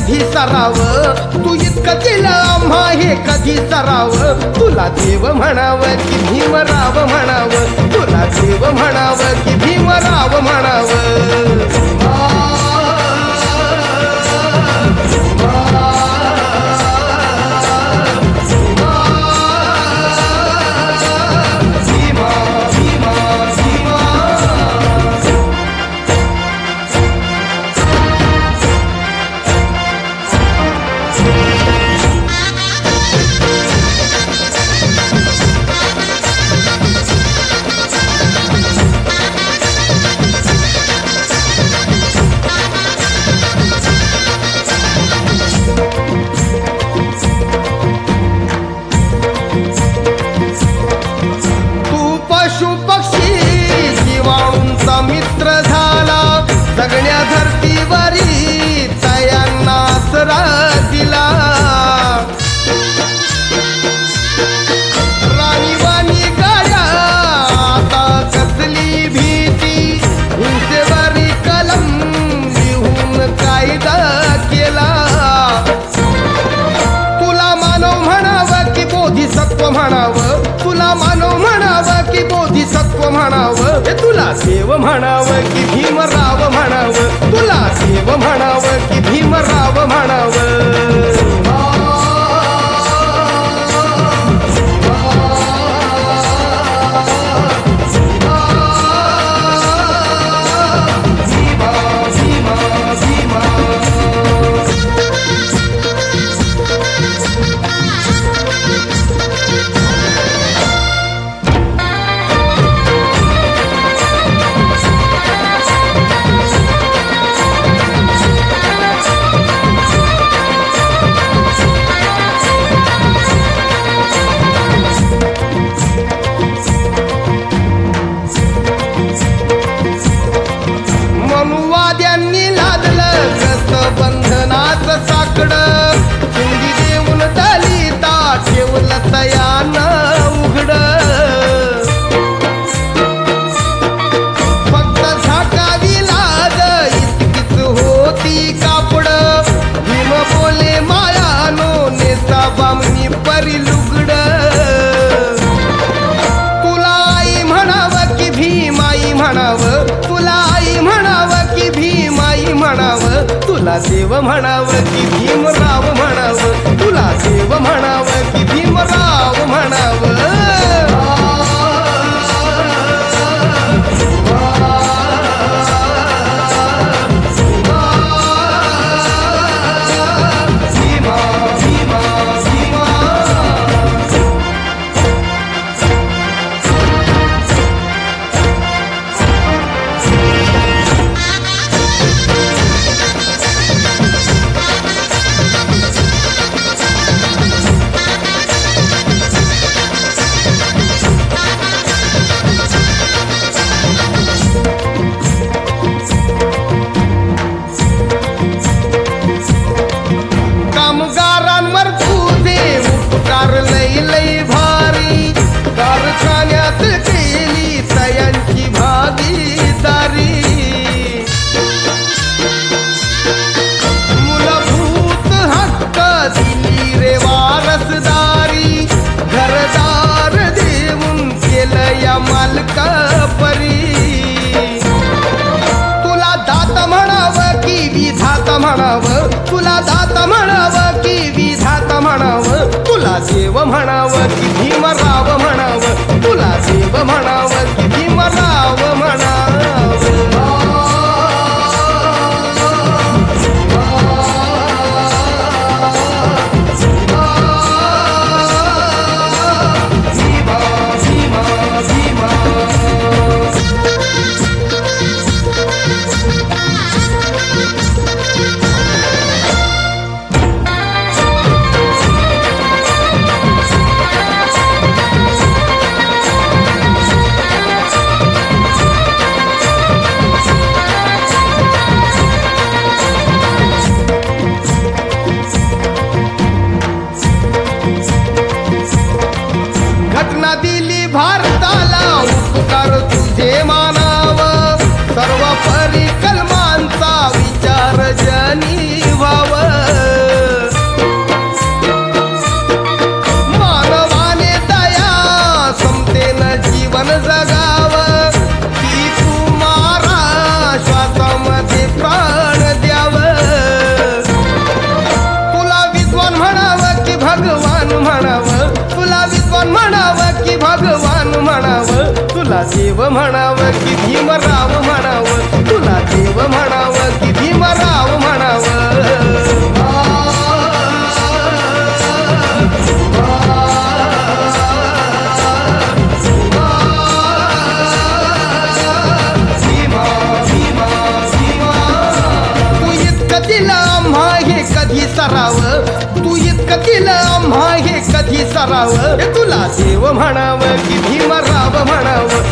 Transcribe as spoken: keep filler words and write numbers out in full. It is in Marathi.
कधी सराव, तू इतकं दिलं आम्हा हे कधी सराव. तुला देव म्हणावं की भीमराव म्हणावं, तुला देव म्हणावं की भीमराव म्हणावं. सगळ्या धरतीवरी तयांना आसरा दिला. राणीवाणी गाड्या आता कसली भीती, हिंसेवरी कलम लिहून कायदा केला. तुला मानव म्हणावं की बोधिसत्व म्हणावं, तुला मानव म्हणावं की बोधिसत्व म्हणावं. तुला देव म्हणावं की भीमराव म्हणावं, तुला देव म्हणावं की भीमराव म्हणावं. मनुवाद्यांनी लादलं कसं बंधनाचं साकडं, चिंदी देऊन दलिता ठेवलं तयानं उघडं. फक्त झाकावी लाज इतकीच होती कापडं, भीम बोले मायानो नेसा बामणी परी लुगडं. तुला आई म्हणावं की भीमाई म्हणावं, तुला आई म्हणावं की भीमाई म्हणावं. तुला देव म्हणावं की भीमराव म्हणावं, तुला देव म्हणावं की भीमराव म्हणावं. कामगारांवर तुझे उपकार लई लई भारी, कारखान्यात केली तयांची भागीदारी. मूलभूत हक्क दिली रे वारसदारी, घरदार देऊन केलं या मालका परी. तुला दात म्हणावं की विधाता म्हणावं, तुला दात म्हणावं की विधाता म्हणावं. तुला देव म्हणावं की भीमराव म्हणावं, तुला देव म्हणावं की भीमराव म्हणावं. तुला देव म्हणावं की भीमराव म्हणावं तुला देव म्हणावं की भीमराव म्हणावं दिला आम्हा हे कधी सराव तू इतकं दिलं आम्हा हे कधी सराव तुला देव म्हणावं की भीमराव म्हणावं